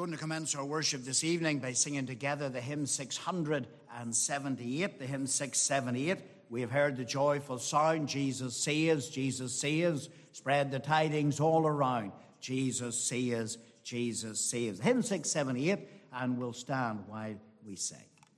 We're going to commence our worship this evening by singing together the hymn 678, the hymn 678. We have heard the joyful sound, Jesus saves, Jesus saves. Spread the tidings all around. Jesus saves, Jesus saves. Hymn 678, and we'll stand while we sing.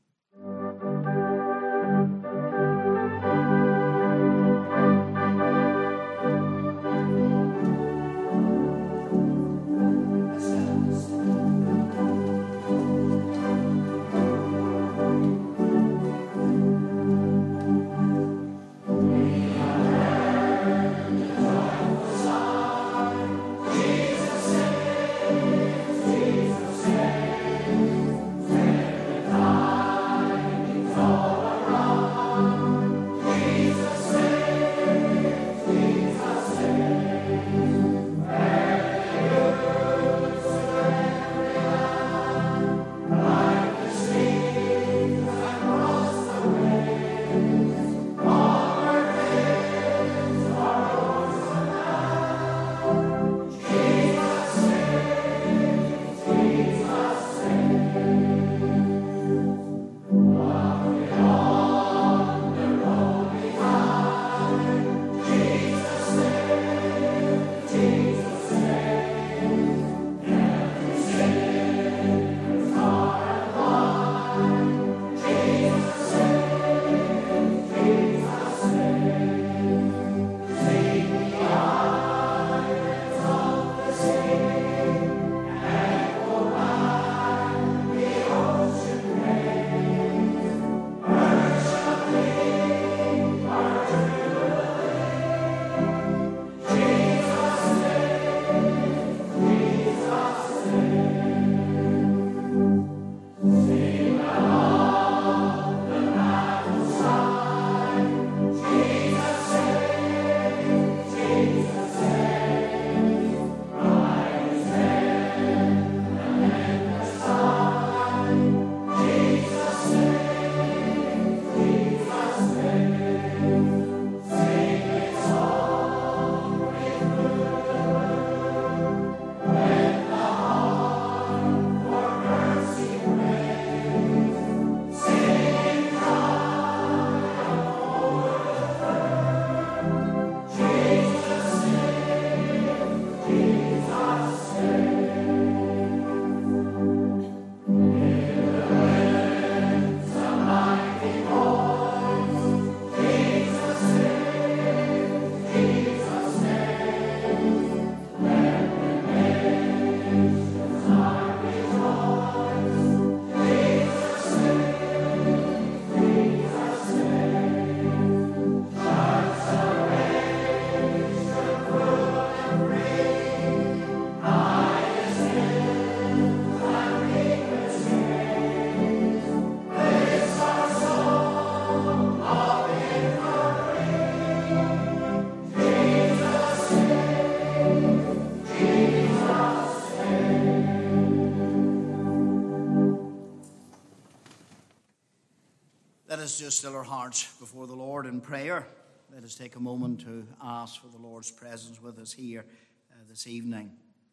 Let us just still our hearts before the Lord in prayer. Let us take a moment to ask for the Lord's presence with us here this evening.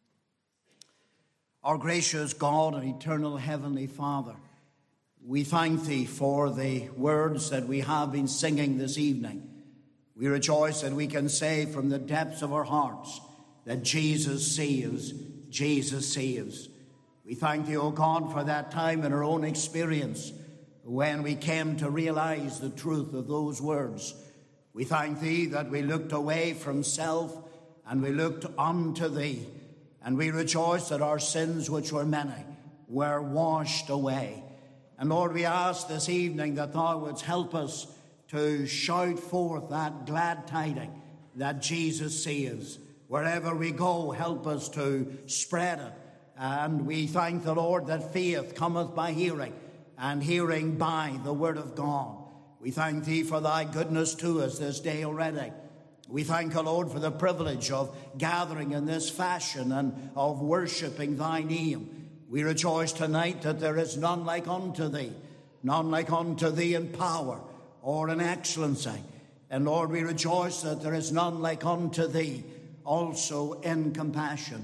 Our gracious God and eternal Heavenly Father, we thank Thee for the words that we have been singing this evening. We rejoice that we can say from the depths of our hearts that Jesus saves, Jesus saves. We thank Thee, O God, for that time in our own experience when we came to realize the truth of those words. We thank Thee that we looked away from self and we looked unto Thee, and we rejoice that our sins, which were many, were washed away. And Lord, we ask this evening that Thou wouldst help us to shout forth that glad tiding that Jesus saves. Wherever we go, help us to spread it. And we thank the Lord that faith cometh by hearing, and hearing by the word of God. We thank Thee for Thy goodness to us this day already. We thank the Lord for the privilege of gathering in this fashion and of worshipping Thy name. We rejoice tonight that there is none like unto Thee in power or in excellency. And Lord, we rejoice that there is none like unto Thee also in compassion.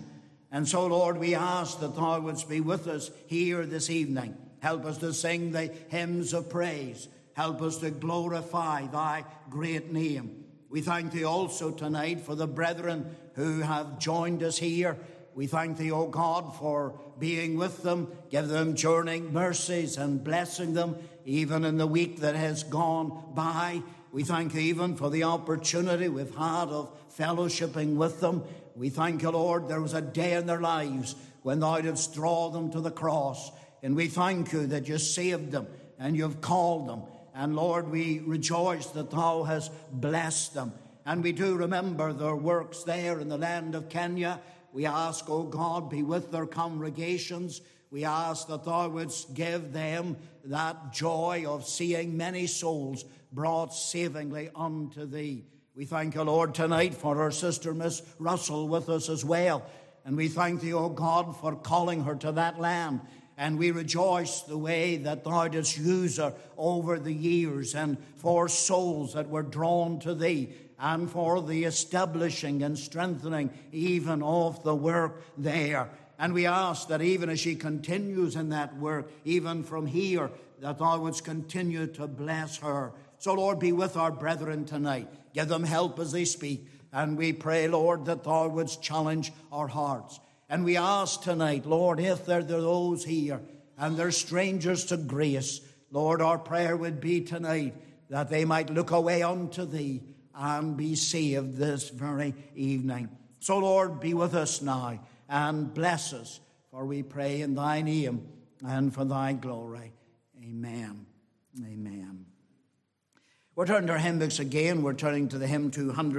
And so, Lord, we ask that thou wouldst be with us here this evening. Help us to sing the hymns of praise. Help us to glorify thy great name. We thank thee also tonight for the brethren who have joined us here. We thank thee, O God, for being with them. Give them journeying mercies and blessing them even in the week that has gone by. We thank thee even for the opportunity we've had of fellowshipping with them. We thank you, Lord, there was a day in their lives when thou didst draw them to the cross. And we thank you that you saved them and you've called them. And Lord, we rejoice that thou hast blessed them. And we do remember their works there in the land of Kenya. We ask, O God, be with their congregations. We ask that thou wouldst give them that joy of seeing many souls brought savingly unto thee. We thank you, Lord, tonight for our sister Miss Russell with us as well. And we thank thee, O God, for calling her to that land. And we rejoice the way that thou didst use her over the years, and for souls that were drawn to thee, and for the establishing and strengthening even of the work there. And we ask that even as she continues in that work, even from here, that thou wouldst continue to bless her. So, Lord, be with our brethren tonight. Give them help as they speak. And we pray, Lord, that thou wouldst challenge our hearts. And we ask tonight, Lord, if there are those here and they're strangers to grace, Lord, our prayer would be tonight that they might look away unto thee and be saved this very evening. So, Lord, be with us now and bless us, for we pray in thy name and for thy glory. Amen. Amen. We're turning to our hymn books again. We're turning to the hymn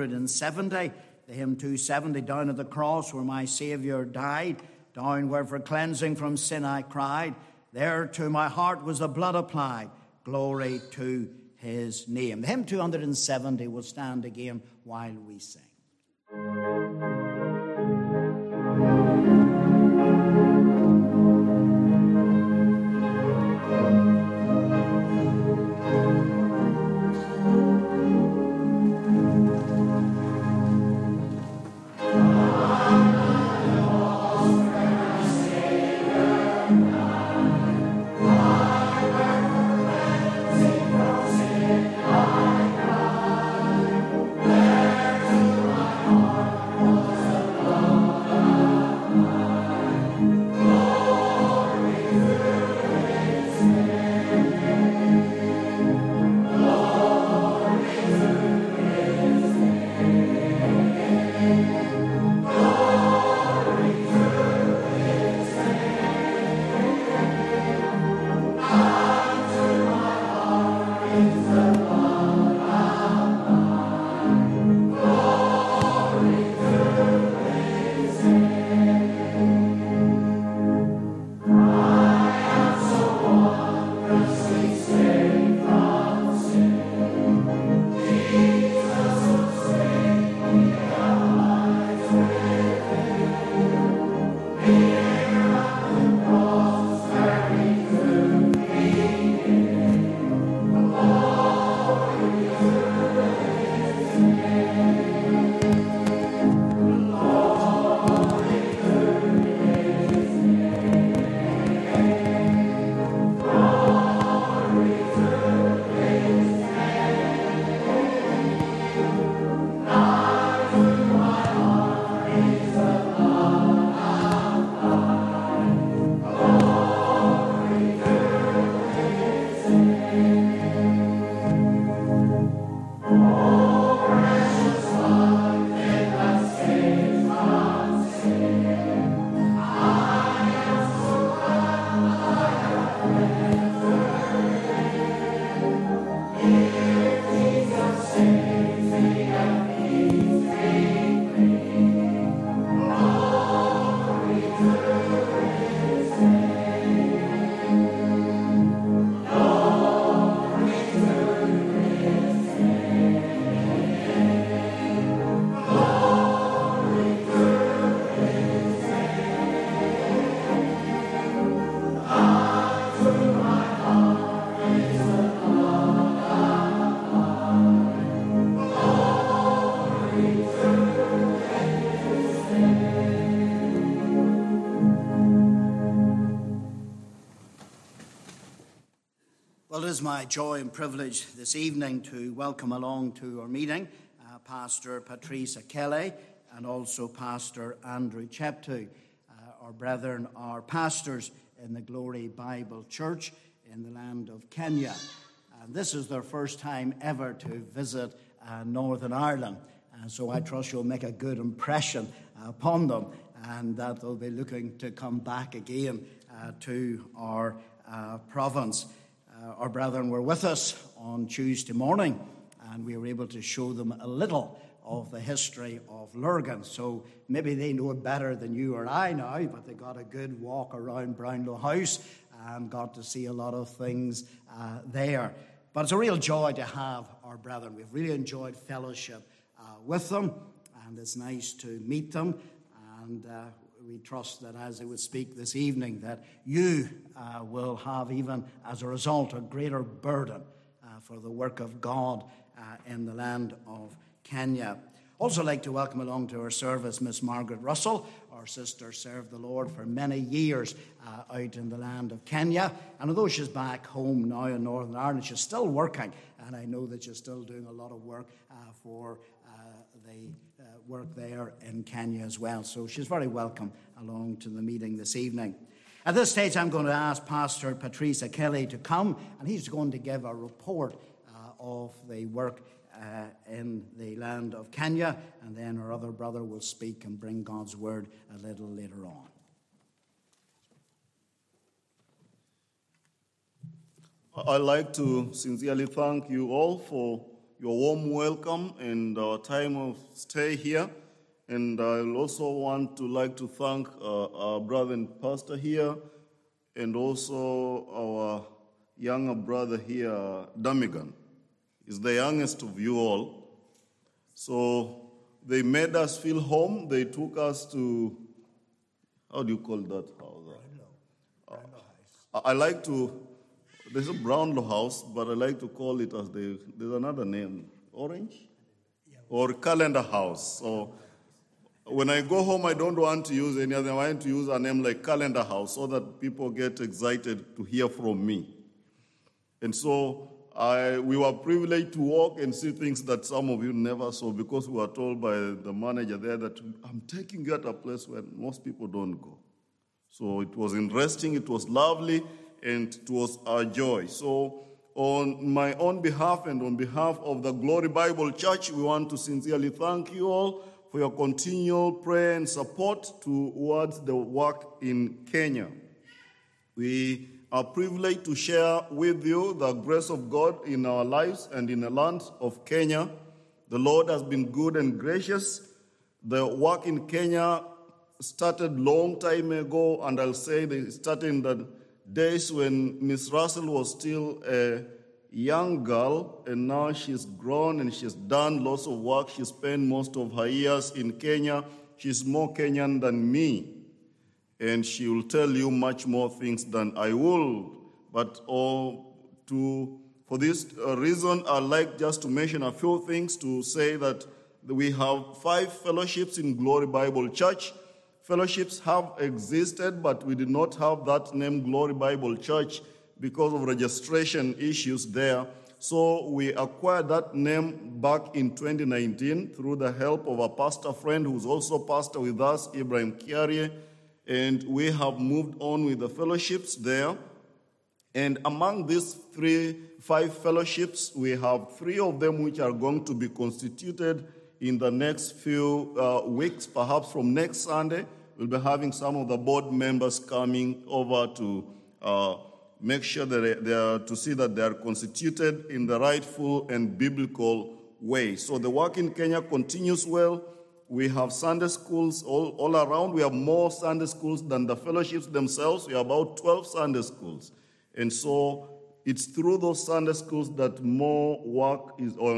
270. The hymn 270, down at the cross where my Saviour died, down where for cleansing from sin I cried, there to my heart was the blood applied, glory to his name. The hymn 270 will stand again while we sing. To Well, it is my joy and privilege this evening to welcome along to our meeting Pastor Patrice Kelly and also Pastor Andrew Cheptu. Our brethren are pastors in the Glory Bible Church in the land of Kenya. And this is their first time ever to visit Northern Ireland. And so I trust you'll make a good impression upon them and that they'll be looking to come back again to our province. Our brethren were with us on Tuesday morning and we were able to show them a little of the history of Lurgan. So maybe they know it better than you or I now, but they got a good walk around Brownlow House and got to see a lot of things there. But it's a real joy to have our brethren. We've really enjoyed fellowship with them, and it's nice to meet them. And we trust that as they would speak this evening, that you will have, even as a result, a greater burden for the work of God in the land of Kenya. Also like to welcome along to our service Miss Margaret Russell. Our sister served the Lord for many years out in the land of Kenya. And although she's back home now in Northern Ireland, she's still working. And I know that she's still doing a lot of work for the work there in Kenya as well. So she's very welcome along to the meeting this evening. At this stage, I'm going to ask Pastor Patrice Kelly to come, and he's going to give a report of the work in the land of Kenya, and then our other brother will speak and bring God's word a little later on. I'd like to sincerely thank you all for your warm welcome and our time of stay here. And I also like to thank our brother and pastor here, and also our younger brother here, Damigan. He's the youngest of you all. So they made us feel home. They took us to, how do you call that house? I like to, there's a Brownlow house, but I like to call it as there's another name, Orange? Or Calendar House. So when I go home, I don't want to use any other. I want to use a name like Calendar House so that people get excited to hear from me. And so we were privileged to walk and see things that some of you never saw, because we were told by the manager there that I'm taking you at a place where most people don't go. So it was interesting, it was lovely, and it was our joy. So on my own behalf and on behalf of the Glory Bible Church, we want to sincerely thank you all for your continual prayer and support towards the work in Kenya. We are privileged to share with you the grace of God in our lives and in the land of Kenya. The Lord has been good and gracious. The work in Kenya started long time ago, and I'll say they started in the days when Miss Russell was still a young girl, and now she's grown and she's done lots of work. She spent most of her years in Kenya. She's more Kenyan than me, and she will tell you much more things than I will. But for this reason, I'd like just to mention a few things to say that we have 5 fellowships in Glory Bible Church. Fellowships have existed, but we did not have that name Glory Bible Church because of registration issues there. So we acquired that name back in 2019 through the help of a pastor friend who's also pastor with us, Ibrahim Kiarie, and we have moved on with the fellowships there. And among these 5 fellowships, we have 3 of them which are going to be constituted in the next few weeks. Perhaps from next Sunday, we'll be having some of the board members coming over to make sure that they are to see that they are constituted in the rightful and biblical way. So the work in Kenya continues well. We have Sunday schools all around. We have more Sunday schools than the fellowships themselves. We have about 12 Sunday schools. And so it's through those Sunday schools that more work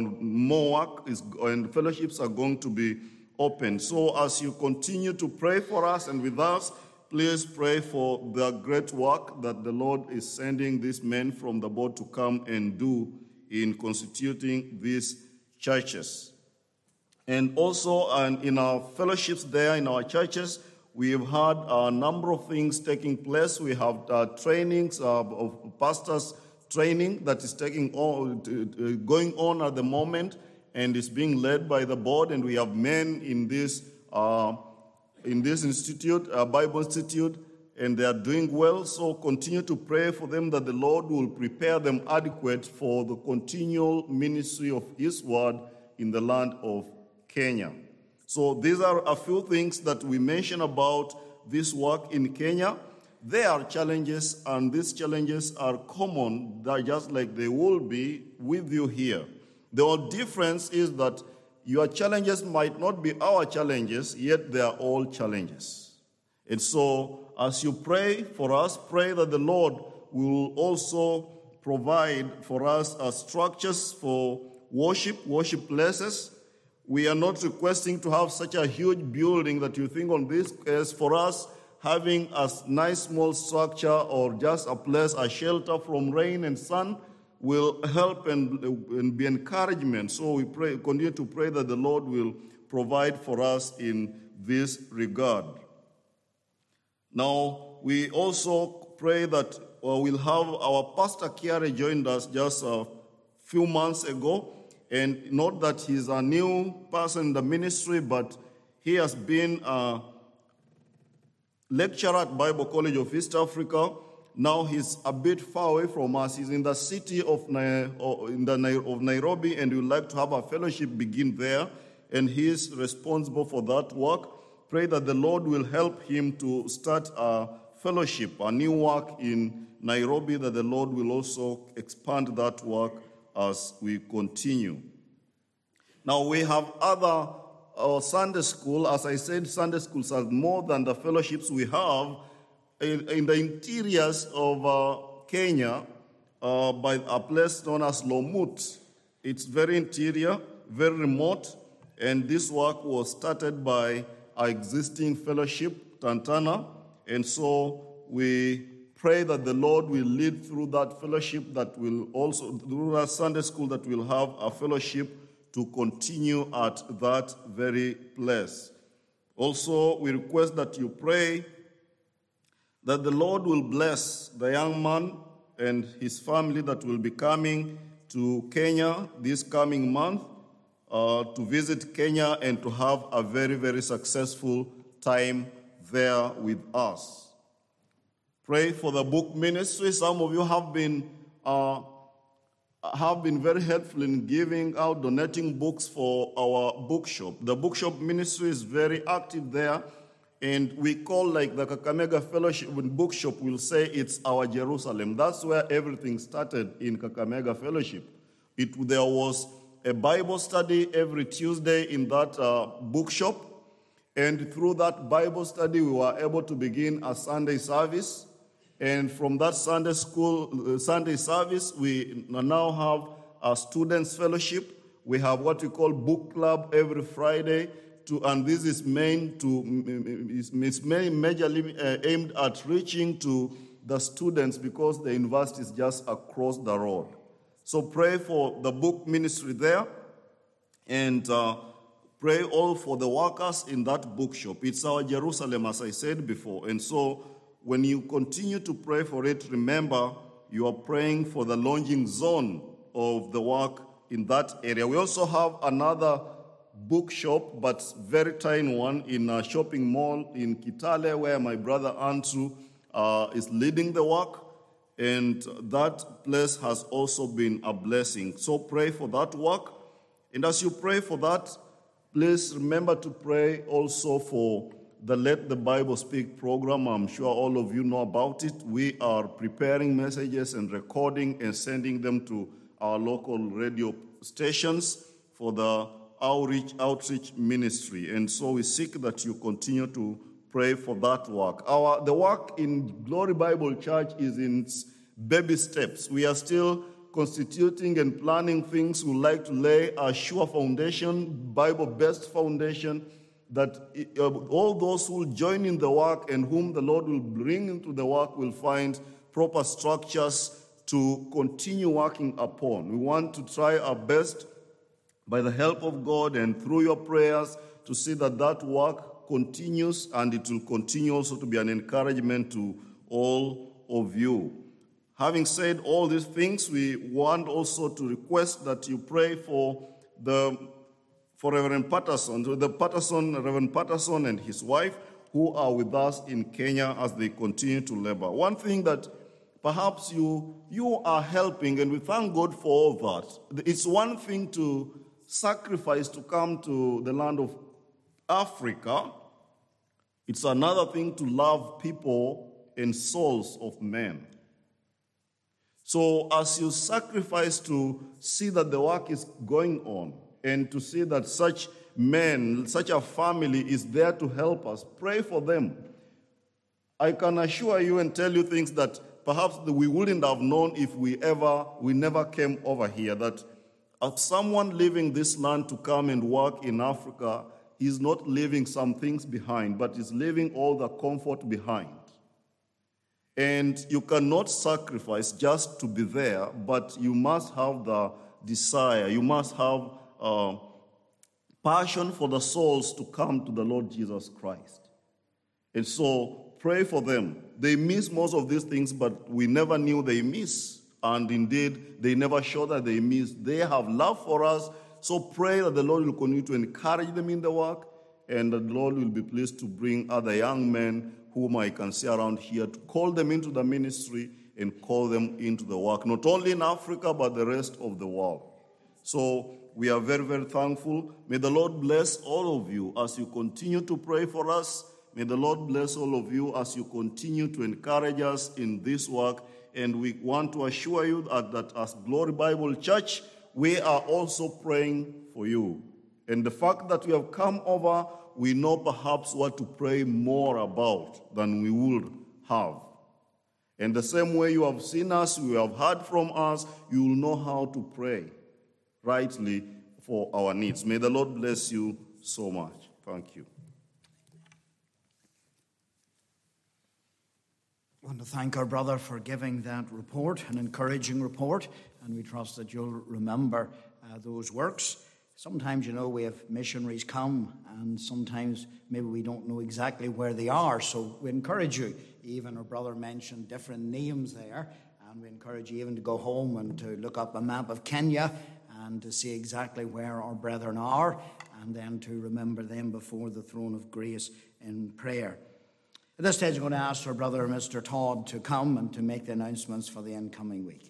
and fellowships are going to be open. So as you continue to pray for us and with us, please pray for the great work that the Lord is sending these men from the board to come and do in constituting these churches. And also in our fellowships there, in our churches, we have had a number of things taking place. We have trainings of pastors training that is going on at the moment and is being led by the board, and we have men in this institute, Bible Institute, and they are doing well. So continue to pray for them that the Lord will prepare them adequate for the continual ministry of His word in the land of Kenya. So these are a few things that we mention about this work in Kenya. There are challenges, and these challenges are common, just like they will be with you here. The only difference is that your challenges might not be our challenges, yet they are all challenges. And so, as you pray for us, pray that the Lord will also provide for us structures for worship places. We are not requesting to have such a huge building that you think on this. As for us, having a nice small structure or just a place, a shelter from rain and sun, will help and be encouragement. So we continue to pray that the Lord will provide for us in this regard. Now, we also pray that we'll have our Pastor Kiare joined us just a few months ago. And not that he's a new person in the ministry, but he has been a lecturer at Bible College of East Africa. Now he's a bit far away from us. He's in the city of Nairobi, and we would like to have a fellowship begin there. And he is responsible for that work. Pray that the Lord will help him to start a fellowship, a new work in Nairobi, that the Lord will also expand that work as we continue. Now we have other Sunday school. As I said, Sunday schools are more than the fellowships we have in the interiors of Kenya by a place known as Lomut. It's very interior, very remote, and this work was started by our existing fellowship, Tantana, and so we pray that the Lord will lead through that fellowship, that will also, through our Sunday school, that will have a fellowship to continue at that very place. Also, we request that you pray that the Lord will bless the young man and his family that will be coming to Kenya this coming month to visit Kenya and to have a very, very successful time there with us. Pray for the book ministry. Some of you have been very helpful in giving out, donating books for our bookshop. The bookshop ministry is very active there, and we call like the Kakamega Fellowship Bookshop, we'll say it's our Jerusalem. That's where everything started in Kakamega Fellowship. There was a Bible study every Tuesday in that bookshop, and through that Bible study, we were able to begin a Sunday service. And from that Sunday service, we now have a students' fellowship. We have what we call book club every Friday, and this is majorly aimed at reaching to the students because the university is just across the road. So pray for the book ministry there, and pray all for the workers in that bookshop. It's our Jerusalem, as I said before, and so when you continue to pray for it, remember you are praying for the launching zone of the work in that area. We also have another bookshop, but very tiny one, in a shopping mall in Kitale, where my brother Andrew is leading the work, and that place has also been a blessing. So pray for that work, and as you pray for that, please remember to pray also for the Let the Bible Speak program. I'm sure all of you know about it. We are preparing messages and recording and sending them to our local radio stations for the outreach ministry. And so we seek that you continue to pray for that work. The work in Glory Bible Church is in baby steps. We are still constituting and planning things. We would like to lay a sure foundation, Bible-based foundation, that all those who will join in the work and whom the Lord will bring into the work will find proper structures to continue working upon. We want to try our best by the help of God and through your prayers to see that that work continues, and it will continue also to be an encouragement to all of you. Having said all these things, we want also to request that you pray for Reverend Patterson, Reverend Patterson and his wife, who are with us in Kenya as they continue to labor. One thing that perhaps you are helping, and we thank God for all that. It's one thing to sacrifice to come to the land of Africa. It's another thing to love people and souls of men. So as you sacrifice to see that the work is going on and to see that such men, such a family is there to help us, pray for them. I can assure you and tell you things that perhaps we wouldn't have known if we never came over here, that someone leaving this land to come and work in Africa, he's not leaving some things behind, but is leaving all the comfort behind. And you cannot sacrifice just to be there, but you must have the desire, you must have passion for the souls to come to the Lord Jesus Christ. And so pray for them. They miss most of these things, but we never knew they miss. And indeed, they never show that they miss. They have love for us. So pray that the Lord will continue to encourage them in the work, and that the Lord will be pleased to bring other young men whom I can see around here, to call them into the ministry and call them into the work, not only in Africa, but the rest of the world. So we are very, very thankful. May the Lord bless all of you as you continue to pray for us. May the Lord bless all of you as you continue to encourage us in this work. And we want to assure you that as Glory Bible Church, we are also praying for you. And the fact that we have come over, we know perhaps what to pray more about than we would have. And the same way you have seen us, you have heard from us, you will know how to pray rightly for our needs. May the Lord bless you so much. Thank you. I want to thank our brother for giving that report, an encouraging report, and we trust that you'll remember those works. Sometimes, we have missionaries come, and sometimes maybe we don't know exactly where they are, so we encourage you. Even our brother mentioned different names there, and we encourage you even to go home and to look up a map of Kenya and to see exactly where our brethren are, and then to remember them before the throne of grace in prayer. At this stage, I'm going to ask our brother, Mr. Todd, to come and to make the announcements for the incoming week.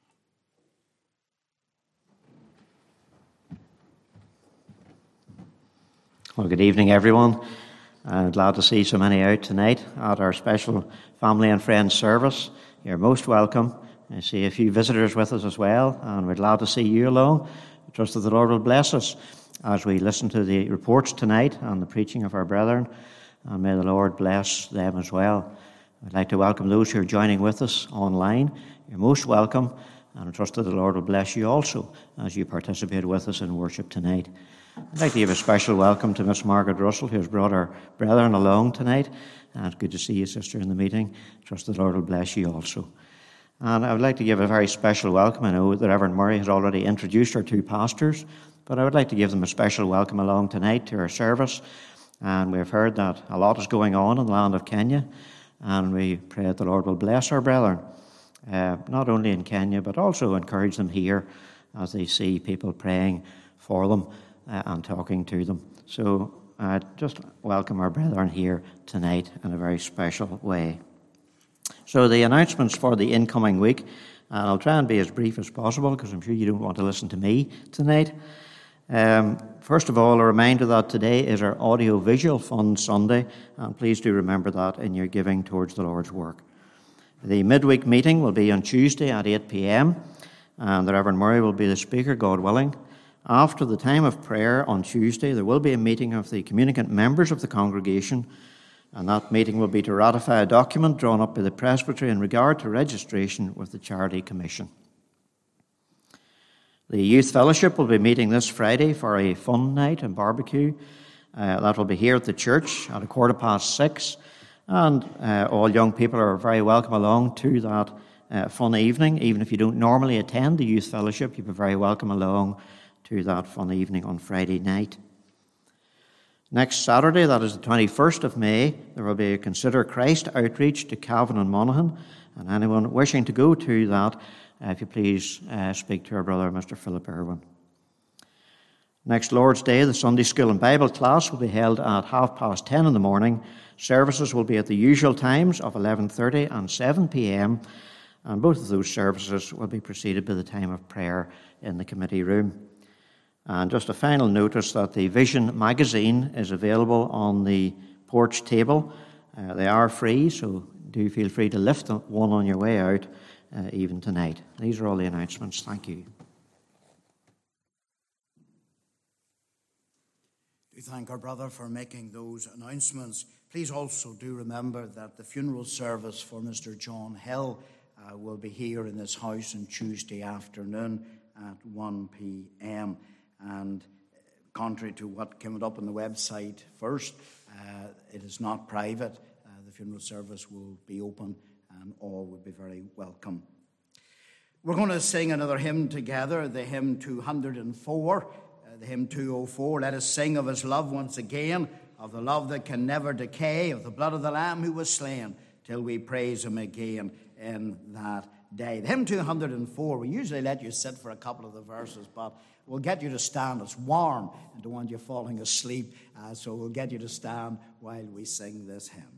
Well, good evening, everyone. I'm glad to see so many out tonight at our special family and friends service. You're most welcome. I see a few visitors with us as well, and we're glad to see you along. I trust that the Lord will bless us as we listen to the reports tonight and the preaching of our brethren, and may the Lord bless them as well. I'd like to welcome those who are joining with us online. You're most welcome, and I trust that the Lord will bless you also as you participate with us in worship tonight. I'd like to give a special welcome to Miss Margaret Russell, who has brought our brethren along tonight. And it's good to see you, sister, in the meeting. I trust the Lord will bless you also. And I would like to give a very special welcome. I know that Reverend Murray has already introduced our two pastors, but I would like to give them a special welcome along tonight to our service. And we've heard that a lot is going on in the land of Kenya, and we pray that the Lord will bless our brethren, not only in Kenya, but also encourage them here as they see people praying for them and talking to them. So just welcome our brethren here tonight in a very special way. So the announcements for the incoming week, and I'll try and be as brief as possible because I'm sure you don't want to listen to me tonight. First of all, a reminder that today is our Audio-Visual Fund Sunday, and please do remember that in your giving towards the Lord's work. The midweek meeting will be on Tuesday at 8 p.m, and the Reverend Murray will be the speaker, God willing. After the time of prayer on Tuesday, there will be a meeting of the communicant members of the congregation, and that meeting will be to ratify a document drawn up by the presbytery in regard to registration with the Charity Commission. The Youth Fellowship will be meeting this Friday for a fun night and barbecue. That will be here at the church at 6:15, and all young people are very welcome along to that fun evening. Even if you don't normally attend the Youth Fellowship, you'll be very welcome along to that fun evening on Friday night. Next Saturday, that is the 21st of May, there will be a Consider Christ outreach to Calvin and Monaghan. And anyone wishing to go to that, if you please speak to our brother, Mr. Philip Irwin. Next Lord's Day, the Sunday School and Bible class will be held at 10:30 in the morning. Services will be at the usual times of 11:30 and 7 p.m. And both of those services will be preceded by the time of prayer in the committee room. And just a final notice that the Vision magazine is available on the porch table. They are free, so do feel free to lift one on your way out even tonight. These are all the announcements. Thank you. We thank our brother for making those announcements. Please also do remember that the funeral service for Mr. John Hill will be here in this house on Tuesday afternoon at 1 p.m. And contrary to what came up on the website first, it is not private. The funeral service will be open and all will be very welcome. We're going to sing another hymn together, the hymn 204. The hymn 204, let us sing of his love once again, of the love that can never decay, of the blood of the Lamb who was slain, till we praise him again in that day. The hymn 204, we usually let you sit for a couple of the verses, but we'll get you to stand. It's warm and don't want you falling asleep, so we'll get you to stand while we sing this hymn.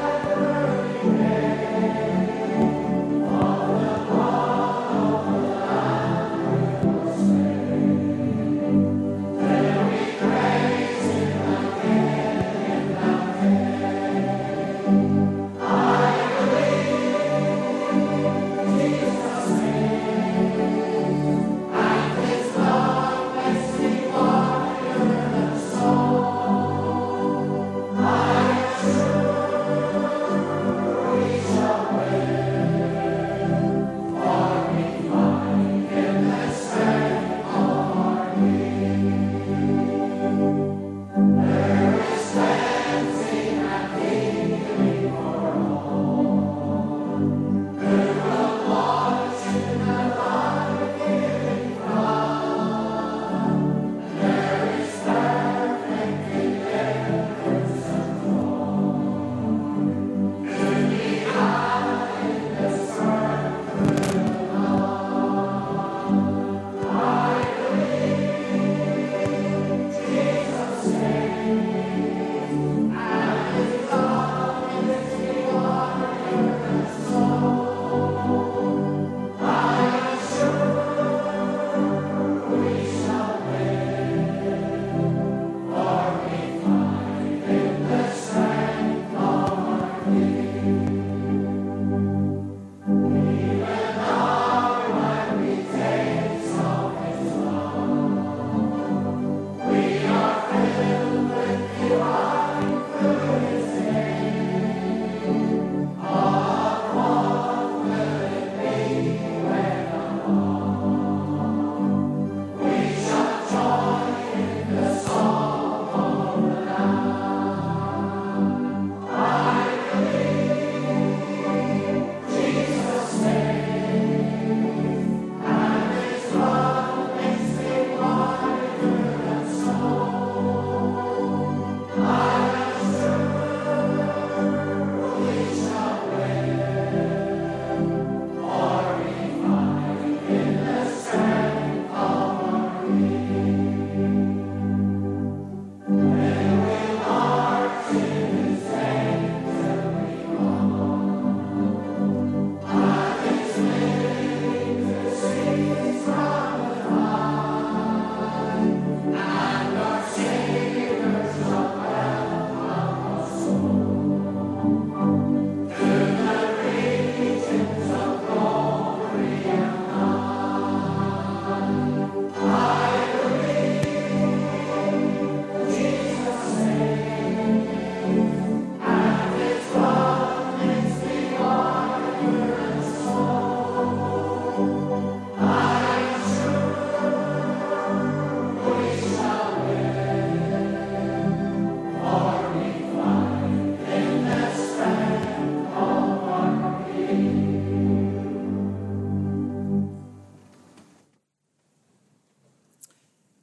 Of the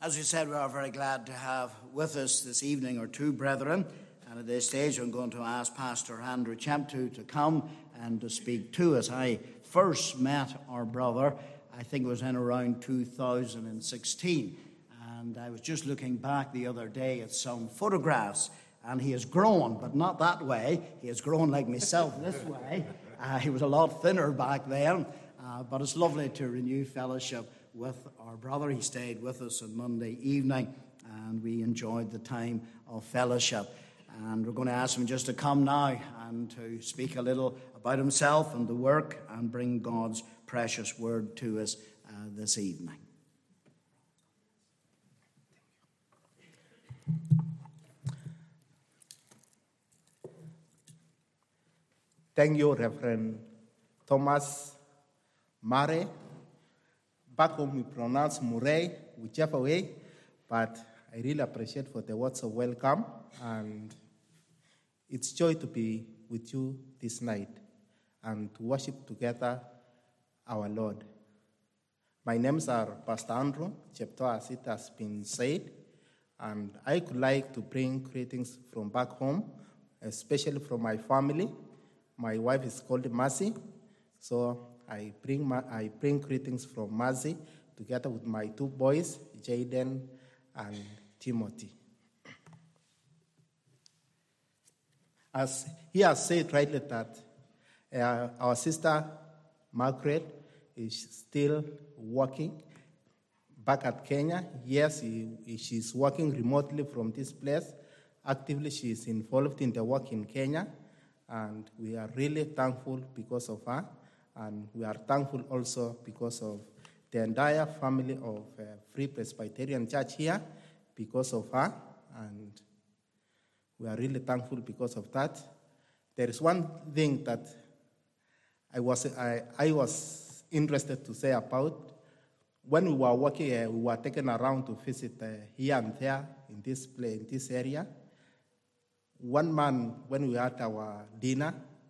As we said, we are very glad to have with us this evening our two brethren. And at this stage, I'm going to ask Pastor Andrew Chemptu to come and to speak to us. I first met our brother, I think it was in around 2016. And I was just looking back the other day at some photographs. And he has grown, but not that way. He has grown like myself this way. He was a lot thinner back then. But it's lovely to renew fellowship with our brother. He stayed with us on Monday evening, and we enjoyed the time of fellowship. And we're going to ask him just to come now and to speak a little about himself and the work and bring God's precious word to us this evening. Thank you, Reverend Thomas Murray. Back home we pronounce Murray, whichever way, but I really appreciate for the words of welcome, and it's joy to be with you this night and to worship together our Lord. My names are Pastor Andrew Chemptu, as it has been said, and I would like to bring greetings from back home, especially from my family. My wife is called Mercy, so I bring greetings from Mercy together with my two boys, Jaden and Timothy. As he has said rightly that our sister Margaret is still working back at Kenya. Yes, she's working remotely from this place. Actively, she is involved in the work in Kenya, and we are really thankful because of her. And we are thankful also because of the entire family of Free Presbyterian Church here, because of her. And we are really thankful because of that. There is one thing that I was interested to say about. When we were working, we were taken around to visit here and there in this area. One man, when we had our dinner,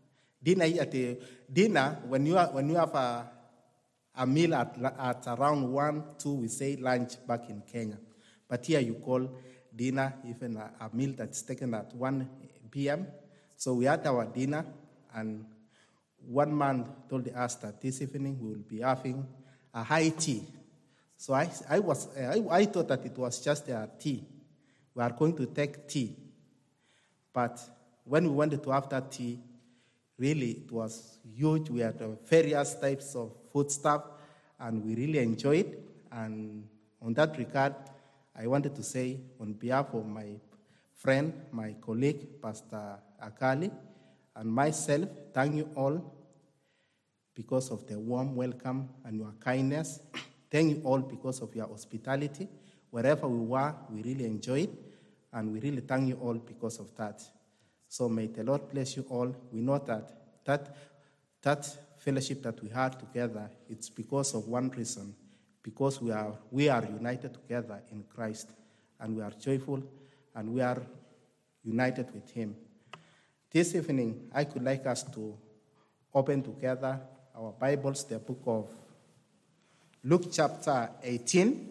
when you have a meal at around 1, 2, we say lunch back in Kenya. But here you call dinner even a meal that's taken at 1 p.m. So we had our dinner, and one man told us that this evening we will be having a high tea. So I thought that it was just a tea. We are going to take tea. But when we wanted to have that tea, really, it was huge. We had various types of food stuff, and we really enjoyed it. And on that regard, I wanted to say, on behalf of my friend, my colleague, Pastor Akali, and myself, thank you all because of the warm welcome and your kindness. Thank you all because of your hospitality. Wherever we were, we really enjoyed, and we really thank you all because of that. So may the Lord bless you all. We know that fellowship that we had together, it's because of one reason, because we are united together in Christ, and we are joyful, and we are united with Him. This evening, I could like us to open together our Bibles, the book of Luke chapter 18.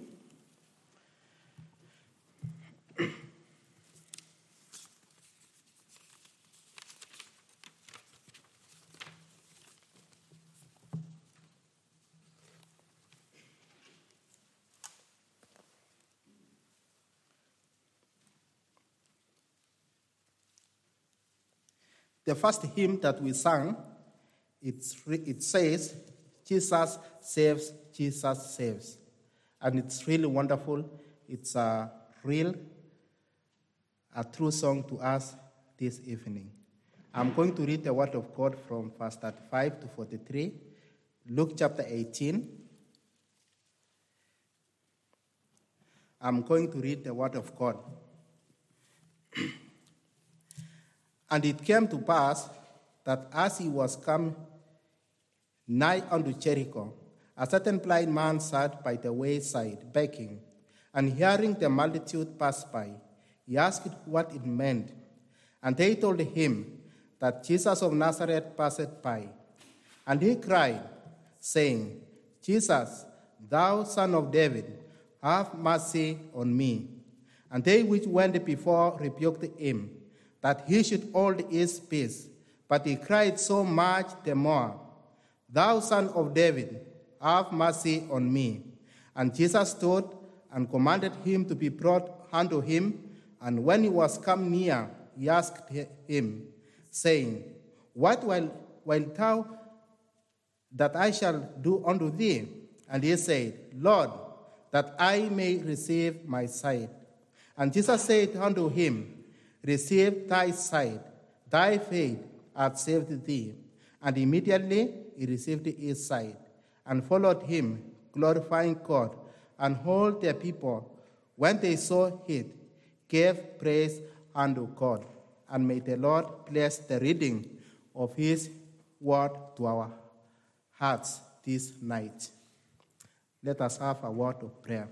The first hymn that we sang, it says, Jesus saves, Jesus saves. And it's really wonderful. It's a true song to us this evening. I'm going to read the word of God from verse 35 to 43, Luke chapter 18. I'm going to read the word of God. And it came to pass that as he was come nigh unto Jericho, a certain blind man sat by the wayside, begging. And hearing the multitude pass by, he asked what it meant. And they told him that Jesus of Nazareth passed by. And he cried, saying, Jesus, thou son of David, have mercy on me. And they which went before rebuked him, that he should hold his peace. But he cried so much the more, Thou Son of David, have mercy on me. And Jesus stood and commanded him to be brought unto him. And when he was come near, he asked him, saying, What wilt thou that I shall do unto thee? And he said, Lord, that I may receive my sight. And Jesus said unto him, Receive thy sight, thy faith hath saved thee. And immediately he received his sight, and followed him, glorifying God. And all the people, when they saw it, gave praise unto God. And may the Lord bless the reading of his word to our hearts this night. Let us have a word of prayer.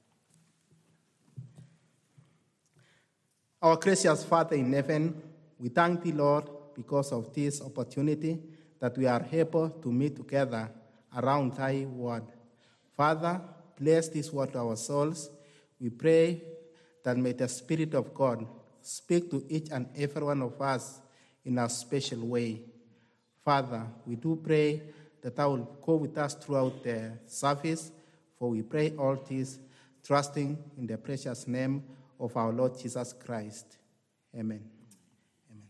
Our gracious Father in heaven, we thank thee, Lord, because of this opportunity that we are able to meet together around thy word. Father, bless this word to our souls. We pray that may the Spirit of God speak to each and every one of us in a special way. Father, we do pray that thou will go with us throughout the service, for we pray all this, trusting in the precious name of our Lord Jesus Christ. Amen. Amen.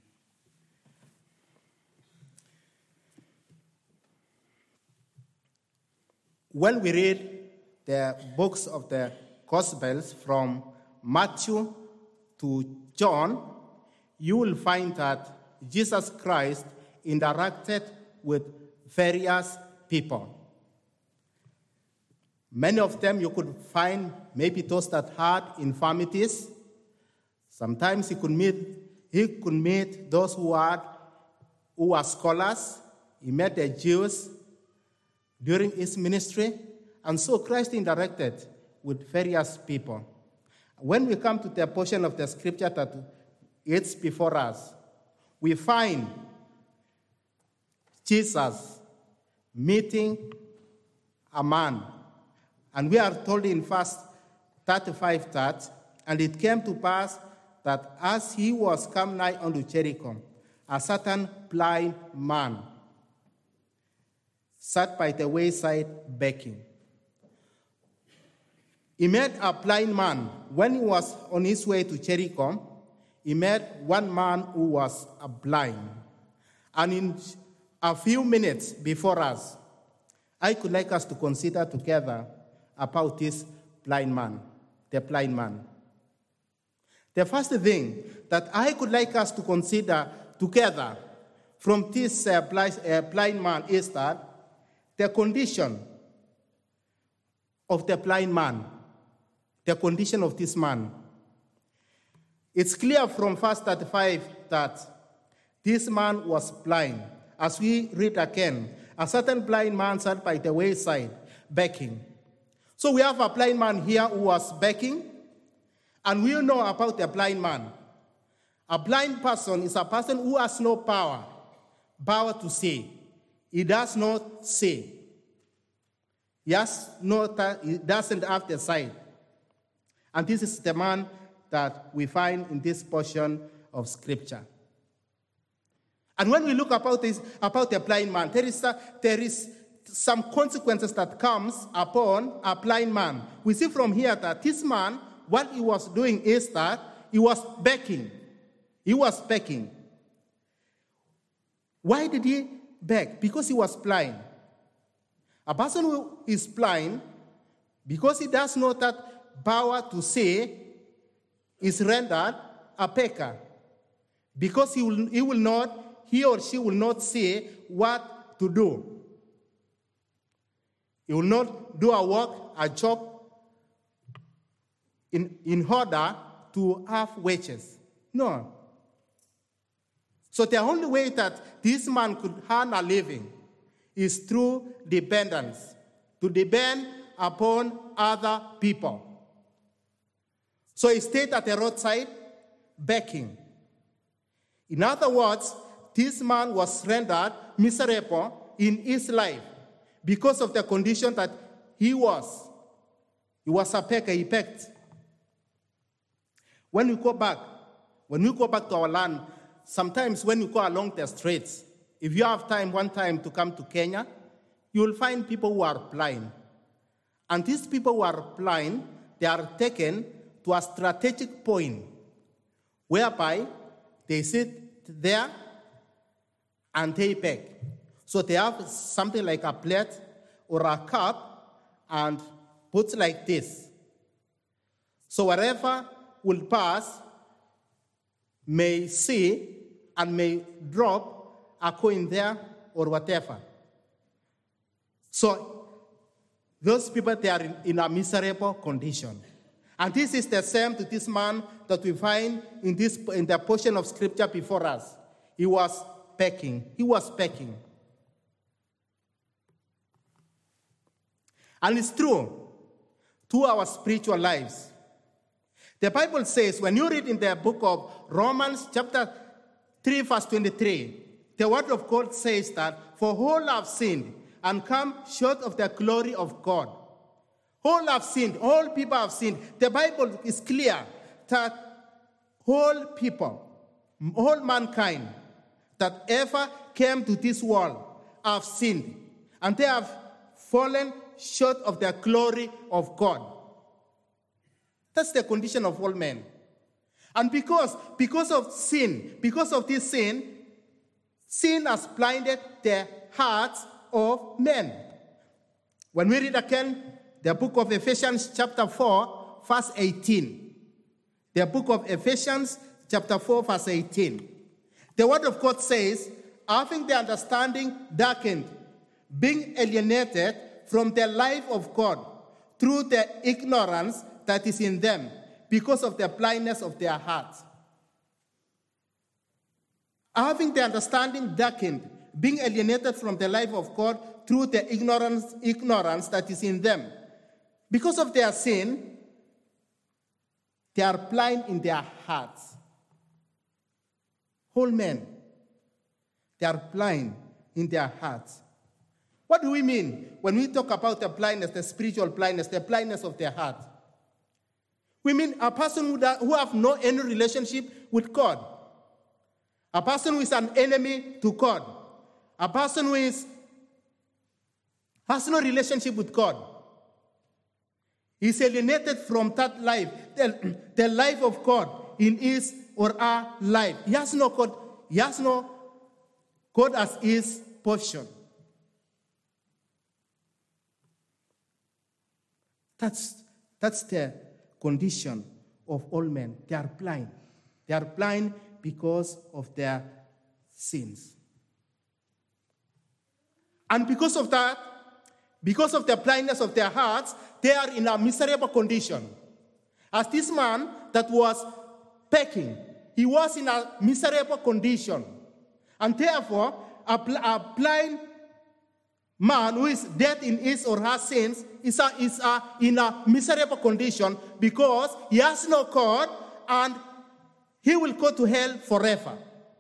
When we read the books of the Gospels from Matthew to John, you will find that Jesus Christ interacted with various people. Many of them you could find maybe those that had infirmities. Sometimes he could meet those who were scholars. He met the Jews during his ministry. And so Christ interacted with various people. When we come to the portion of the scripture that is before us, we find Jesus meeting a man. And we are told in verse 35 that, and it came to pass that as he was come nigh unto Jericho, a certain blind man sat by the wayside begging. He met a blind man. When he was on his way to Jericho, he met one man who was blind. And in a few minutes before us, I could like us to consider together about this blind man, the blind man. The first thing that I could like us to consider together from this blind man is that the condition of the blind man, the condition of this man. It's clear from verse 35 that this man was blind. As we read again, a certain blind man sat by the wayside begging. So we have a blind man here who was begging, and we know about the blind man. A blind person is a person who has no power to see. He does not see. He doesn't have the sight. And this is the man that we find in this portion of Scripture. And when we look about the blind man, there is some consequences that comes upon a blind man. We see from here that this man, what he was doing is that he was begging. He was begging. Why did he beg? Because he was blind. A person who is blind, because he does not have power to see, is rendered a beggar. Because he or she will not see what to do. He will not do a job in order to have wages. No. So the only way that this man could earn a living is through dependence, to depend upon other people. So he stayed at the roadside begging. In other words, this man was rendered miserable in his life because of the condition that he was. He was a pecker, he pecked. When we go back to our land, sometimes when you go along the streets, if you have one time to come to Kenya, you will find people who are blind. And these people who are blind, they are taken to a strategic point whereby they sit there and they beg. So they have something like a plate or a cup and put like this. So wherever will pass may see and may drop a coin there or whatever. So those people, they are in a miserable condition. And this is the same to this man that we find in the portion of scripture before us. He was pecking. And it's true to our spiritual lives. The Bible says, when you read in the book of Romans chapter 3, verse 23, the word of God says that, for all have sinned and come short of the glory of God. All have sinned, all people have sinned. The Bible is clear that all people, all mankind that ever came to this world have sinned, and they have fallen short of the glory of God. That's the condition of all men. And because of sin, because of this sin has blinded the hearts of men. When we read again the book of Ephesians chapter 4, verse 18. The book of Ephesians chapter 4, verse 18. The word of God says, having the understanding darkened, being alienated from the life of God through the ignorance that is in them because of the blindness of their hearts. Having the understanding darkened, being alienated from the life of God through the ignorance that is in them. Because of their sin, they are blind in their hearts. Whole men, they are blind in their hearts. What do we mean when we talk about the blindness, the spiritual blindness, the blindness of their heart? We mean a person who have no any relationship with God. A person who is an enemy to God. A person who has no relationship with God. He's alienated from that life, the life of God in his or our life. He has no God. He has no God as his portion. That's the condition of all men. They are blind. They are blind because of their sins. And because of that, because of the blindness of their hearts, they are in a miserable condition. As this man that was pecking, he was in a miserable condition. And therefore, a blind man who is dead in his or her sins is in a miserable condition because he has no God and he will go to hell forever.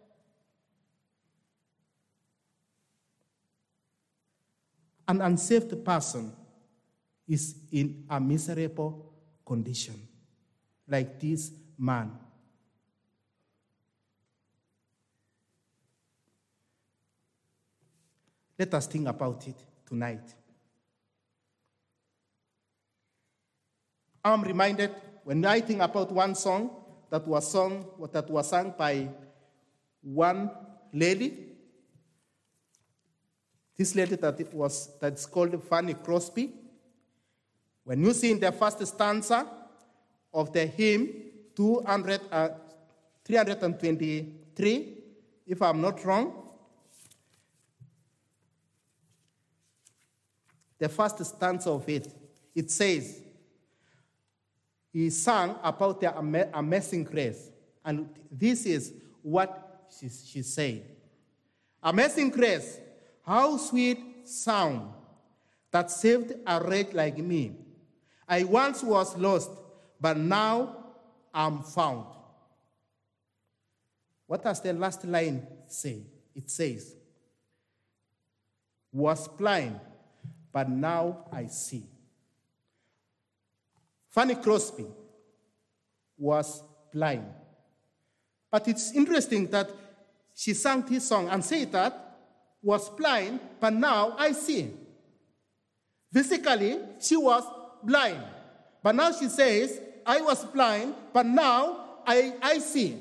An unsaved person is in a miserable condition, like this man. Let us think about it tonight. I'm reminded when I think about one song that was sung by one lady. This lady that's called Fanny Crosby. When you see in the first stanza of the hymn 323, if I'm not wrong, the first stanza of it, it says, he sang about the amazing grace. And this is what she said. Amazing grace, how sweet sound that saved a wretch like me. I once was lost, but now I'm found. What does the last line say? It says, was blind, but now I see. Fanny Crosby was blind. But it's interesting that she sang this song and said that was blind, but now I see. Physically, she was blind. But now she says, I was blind, but now I see.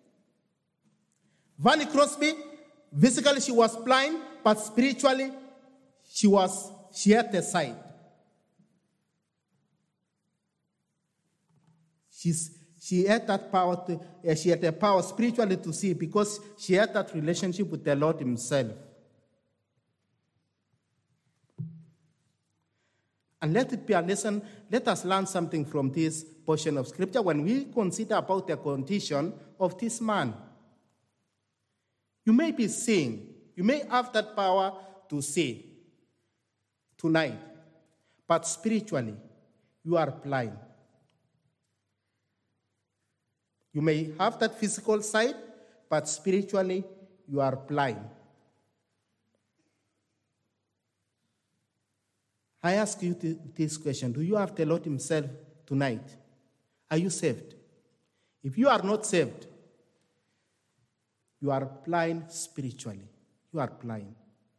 Fanny Crosby, physically she was blind, but spiritually she had the sight. She had that power. She had the power spiritually to see because she had that relationship with the Lord Himself. And let it be a lesson. Let us learn something from this portion of Scripture when we consider about the condition of this man. You may be seeing. You may have that power to see tonight. But spiritually, you are blind. You may have that physical sight, but spiritually, you are blind. I ask you this question. Do you have the Lord Himself tonight? Are you saved? If you are not saved, you are blind spiritually. You are blind.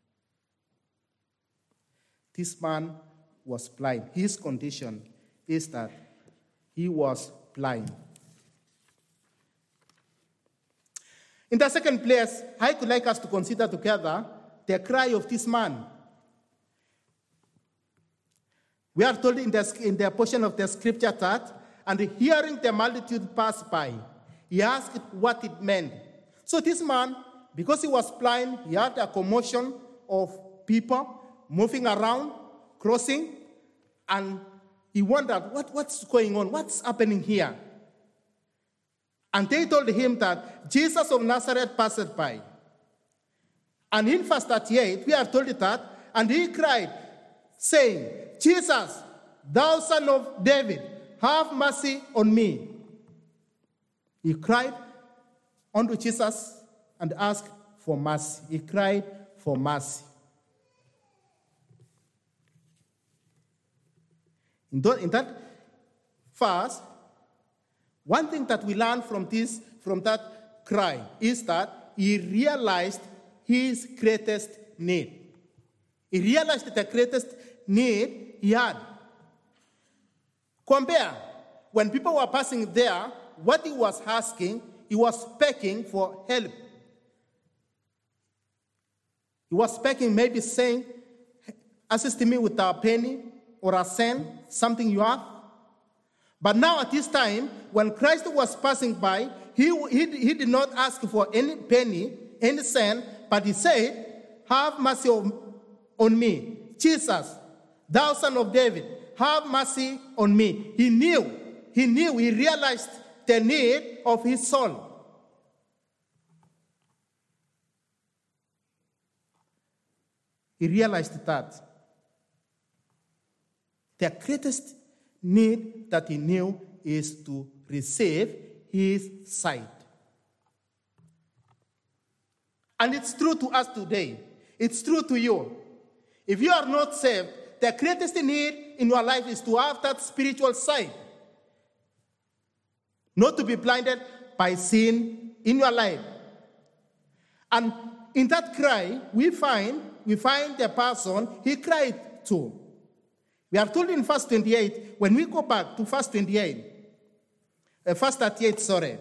This man was blind. His condition is that he was blind. In the second place, I would like us to consider together the cry of this man. We are told in the portion of the Scripture that, and hearing the multitude pass by, he asked what it meant. So this man, because he was blind, he had a commotion of people moving around, crossing, and he wondered, what's going on? What's happening here? And they told him that Jesus of Nazareth passed by. And in verse 38, we are told that, and he cried, saying, Jesus, thou son of David, have mercy on me. He cried unto Jesus and asked for mercy. He cried for mercy. In that verse, one thing that we learn from that cry is that he realized his greatest need. He realized the greatest need he had. Compare, when people were passing there, what he was asking, he was begging for help. He was begging, maybe saying, assist me with a penny or a cent, something you have. But now at this time, when Christ was passing by, he did not ask for any penny, any cent, but he said, have mercy on me. Jesus, thou son of David, have mercy on me. He realized the need of his soul. He realized that the greatest need that he knew is to receive his sight. And it's true to us today. It's true to you. If you are not saved, the greatest need in your life is to have that spiritual sight. Not to be blinded by sin in your life. And in that cry, we find the person he cried to. We are told in verse 28, when we go back to verse 38,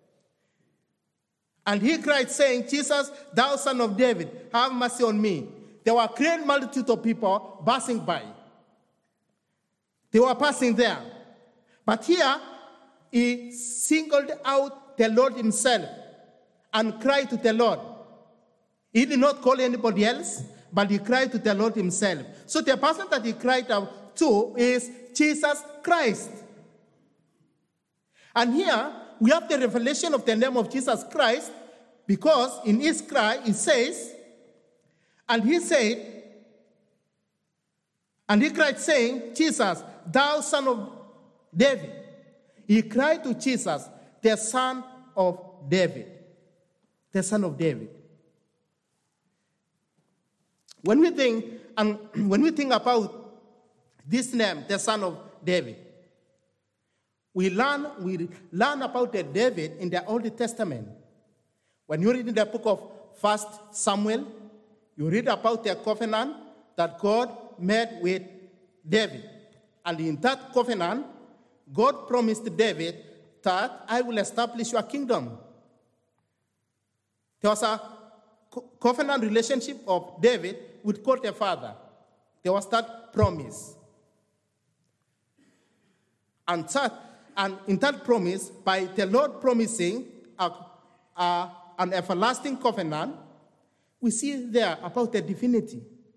and he cried, saying, Jesus, thou son of David, have mercy on me. There were a great multitude of people passing by. They were passing there. But here, he singled out the Lord himself and cried to the Lord. He did not call anybody else, but he cried to the Lord himself. So the person that he cried out to is Jesus Christ. And here, we have the revelation of the name of Jesus Christ, because in his cry, he says, and he cried saying, Jesus, thou son of David. He cried to Jesus, the son of David. The son of David. When we think about this name, the son of David, We learn about David in the Old Testament. When you read in the book of 1 Samuel, you read about the covenant that God made with David. And in that covenant, God promised David that I will establish your kingdom. There was a covenant relationship of David with God the Father. There was that promise. And in that promise, by the Lord promising an everlasting covenant, we see there about the divinity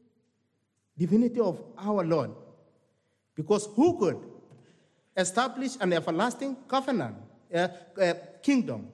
of our Lord. Because who could establish an everlasting covenant, kingdom?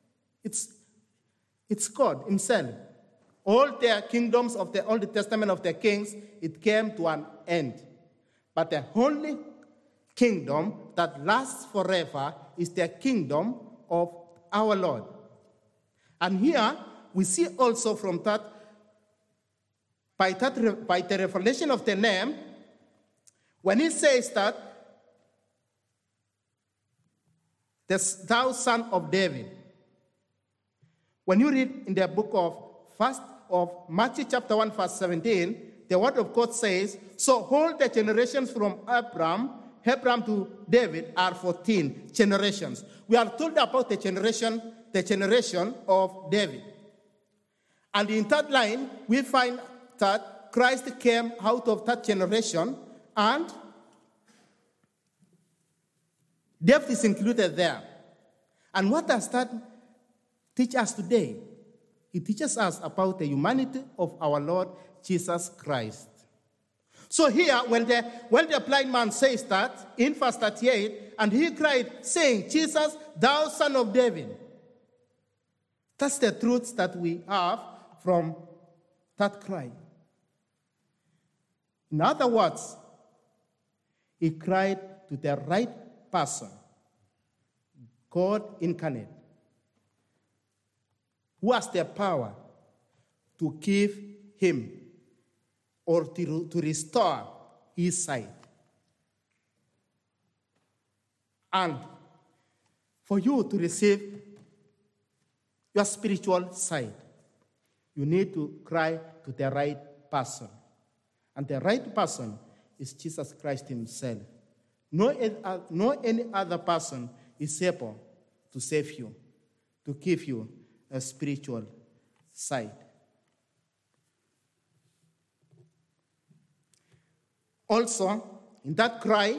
It's God himself. All the kingdoms of the Old Testament of the kings, it came to an end. But the only kingdom that lasts forever is the kingdom of our Lord. And here we see also from that, by the revelation of the name, when he says that, thou son of David. When you read in the book of Matthew chapter 1 verse 17, the word of God says, so all the generations from Abraham to David are 14 generations. We are told about the generation of David. And in that line, we find that Christ came out of that generation, and David is included there. And what does that teach us today? It teaches us about the humanity of our Lord Jesus Christ. So here, when the blind man says that, in verse 38, and he cried, saying, Jesus, thou son of David. That's the truth that we have from that cry. In other words, he cried to the right person, God incarnate, who has the power to give him or to restore his sight. And for you to receive your spiritual sight, you need to cry to the right person. And the right person is Jesus Christ himself. No any other person is able to save you, to give you a spiritual sight. Also, in that cry,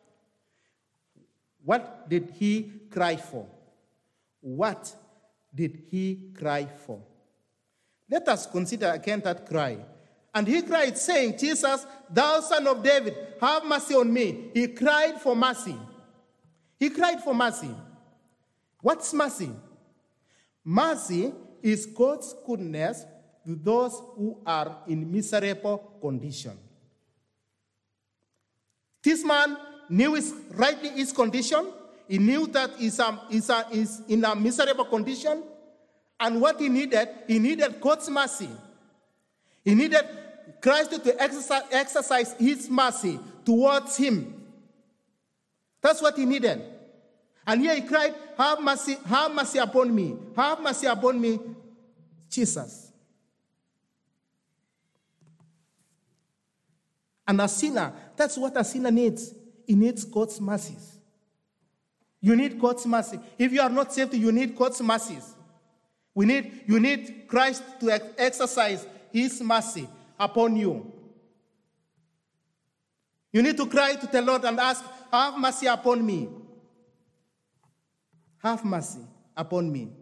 what did he cry for? What did he cry for? Let us consider again that cry. And he cried, saying, Jesus, thou son of David, have mercy on me. He cried for mercy. He cried for mercy. What's mercy? Mercy is God's goodness to those who are in miserable condition. This man knew rightly his condition. He knew that he's in a miserable condition. And what he needed God's mercy. He needed Christ to exercise his mercy towards him. That's what he needed. And here he cried, have mercy upon me. Have mercy upon me, Jesus. And a sinner, that's what a sinner needs. He needs God's mercies. You need God's mercy. If you are not saved, you need God's mercies. You need Christ to exercise his mercy upon you. You need to cry to the Lord and ask, have mercy upon me. Have mercy upon me.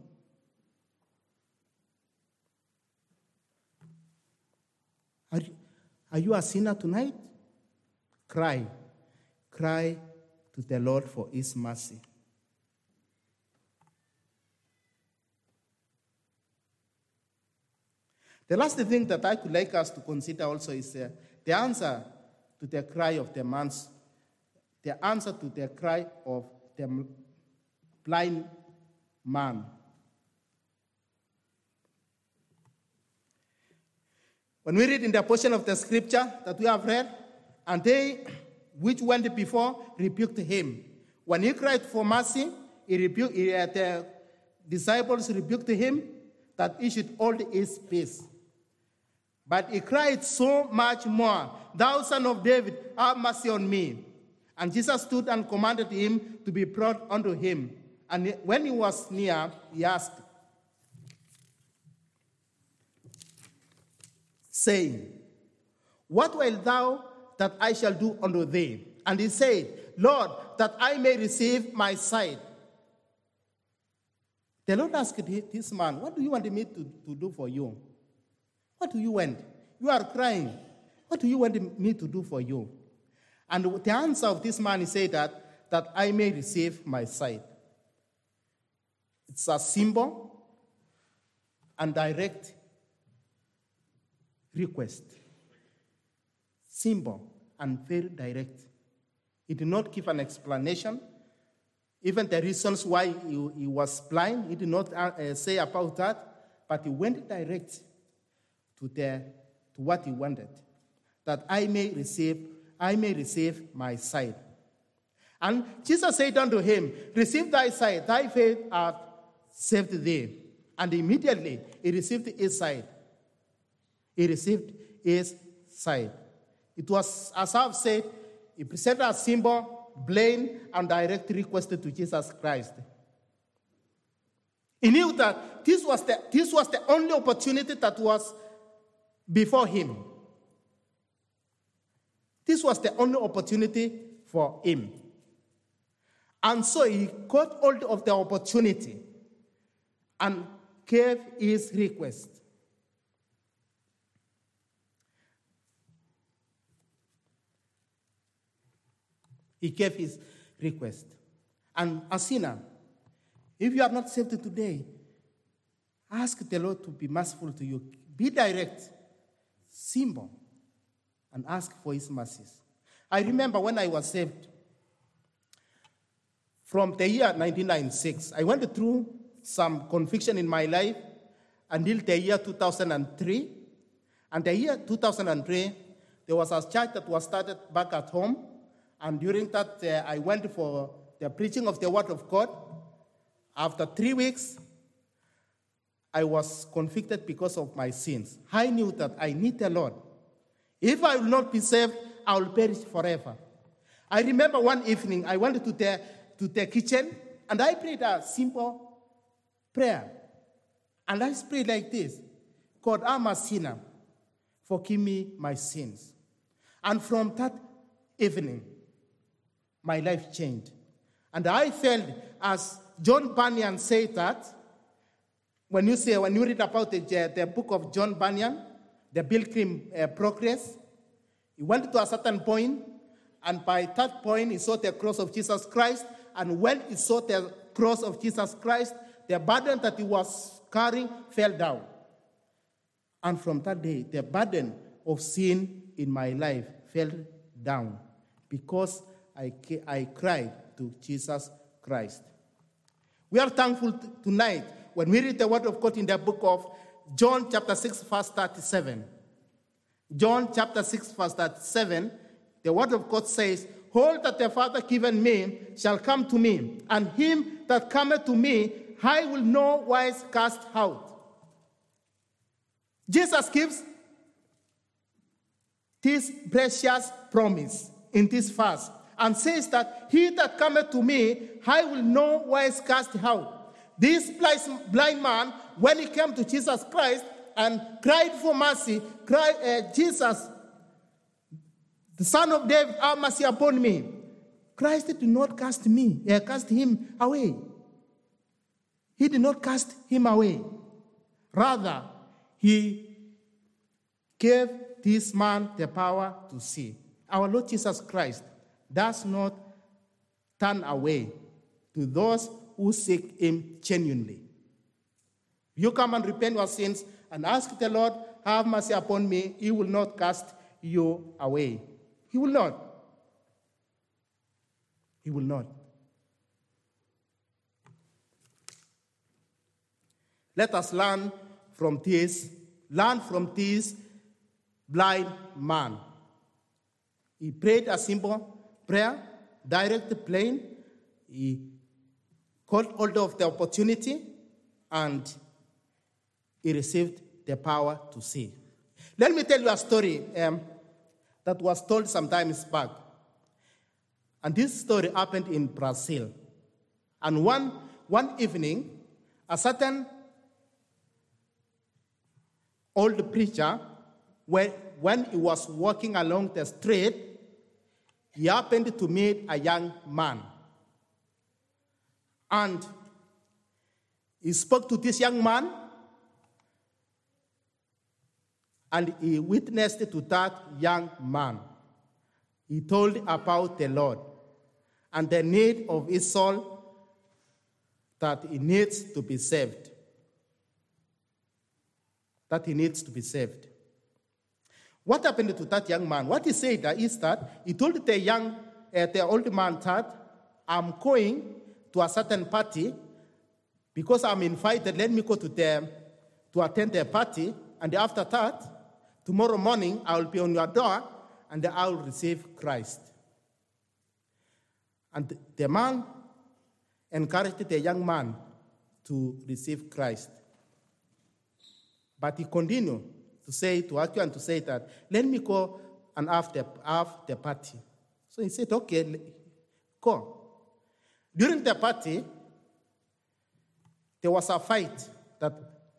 Are you a sinner tonight? Cry. Cry to the Lord for his mercy. The last thing that I would like us to consider also is the answer to the cry of the blind man. When we read in the portion of the scripture that we have read, and they which went before rebuked him, When he cried for mercy, the disciples rebuked him that he should hold his peace. But he cried so much more, "Thou Son of David, have mercy on me." And Jesus stood and commanded him to be brought unto him. And when he was near, he asked, saying, "What wilt thou that I shall do unto thee?" And he said, "Lord, that I may receive my sight." The Lord asked this man, "What do you want me to do for you? What do you want? You are crying. What do you want me to do for you?" And the answer of this man, he said that I may receive my sight. It's a simple and direct request. Simple and very direct. He did not give an explanation. Even the reasons why he was blind, he did not say about that, but he went direct to what he wanted, that I may receive my sight. And Jesus said unto him, "Receive thy sight, thy faith hath saved thee." And immediately he received his sight. He received his sight. It was, as I've said, he presented a simple, plain, and direct request to Jesus Christ. He knew that this was the only opportunity that was before him. This was the only opportunity for him. And so he got hold of the opportunity and gave his request. He gave his request. And a sinner, if you are not saved today, ask the Lord to be merciful to you. Be direct, simple, and ask for his mercies. I remember when I was saved, from the year 1996, I went through some conviction in my life until the year 2003. And the year 2003, there was a church that was started back at home. And during that, I went for the preaching of the Word of God. After 3 weeks, I was convicted because of my sins. I knew that I need the Lord. If I will not be saved, I will perish forever. I remember one evening, I went to the kitchen, and I prayed a simple prayer. And I prayed like this: "God, I'm a sinner. Forgive me my sins." And from that evening, my life changed. And I felt, as John Bunyan said that, when you read about the book of John Bunyan, the Pilgrim Progress, he went to a certain point, and by that point, he saw the cross of Jesus Christ, and when he saw the cross of Jesus Christ, the burden that he was carrying fell down. And from that day, the burden of sin in my life fell down, because I cried to Jesus Christ. We are thankful tonight when we read the Word of God in the book of John chapter 6, verse 37. John chapter 6, verse 37, the Word of God says, "All that the Father given me shall come to me, and him that cometh to me I will no wise cast out." Jesus gives this precious promise in this verse, and says that he that cometh to me, I will no wise cast out. This blind man, when he came to Jesus Christ and cried for mercy, "Jesus, the Son of David, have mercy upon me." Christ did not cast him away. He did not cast him away. Rather, he gave this man the power to see. Our Lord Jesus Christ does not turn away to those who seek him genuinely. You come and repent your sins and ask the Lord, "Have mercy upon me," he will not cast you away. He will not. He will not. Let us learn from this blind man. He prayed a simple prayer, direct, plain, he caught hold of the opportunity and he received the power to see. Let me tell you a story that was told some time back. And this story happened in Brazil. And one evening, a certain old preacher, when he was walking along the street, he happened to meet a young man. And he spoke to this young man, and he witnessed to that young man. He told about the Lord and the need of his soul, that he needs to be saved. That he needs to be saved. What happened to that young man? What he said is that he told the old man that, I'm going to a certain party because I'm invited. Let me go to attend the party, and after that, tomorrow morning I will be on your door and I will receive Christ. And the man encouraged the young man to receive Christ. But he continued to argue and to say that, let me go and have the party. So he said, okay, go. During the party, there was a fight that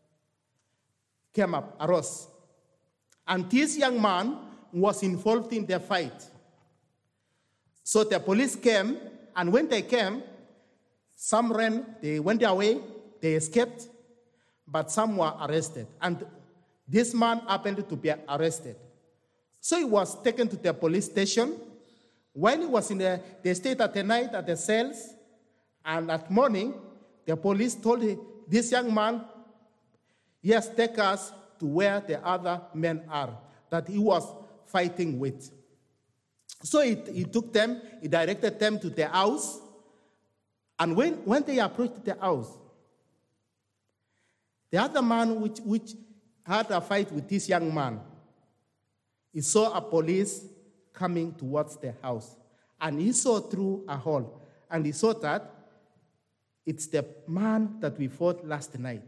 arose. And this young man was involved in the fight. So the police came, and when they came, some ran, they went away, they escaped, but some were arrested. And this man happened to be arrested. So he was taken to the police station. When he was they stayed at the night at the cells, and at morning, the police told this young man, yes, take us to where the other men are, that he was fighting with. So he took them, he directed them to the house, and when they approached the house, the other man which had a fight with this young man, he saw a police coming towards the house, and he saw through a hole, and he saw that it's the man that we fought last night.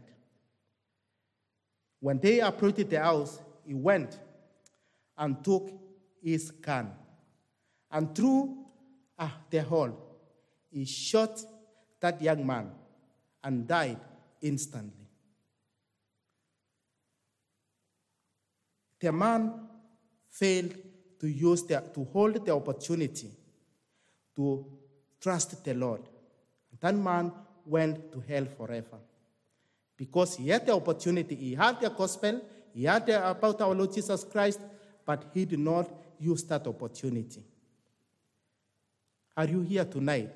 When they approached the house, he went and took his gun, and through the hole, he shot that young man and died instantly. The man failed to hold the opportunity to trust the Lord. That man went to hell forever because he had the opportunity, he had the gospel, he had about our Lord Jesus Christ, but he did not use that opportunity. Are you here tonight?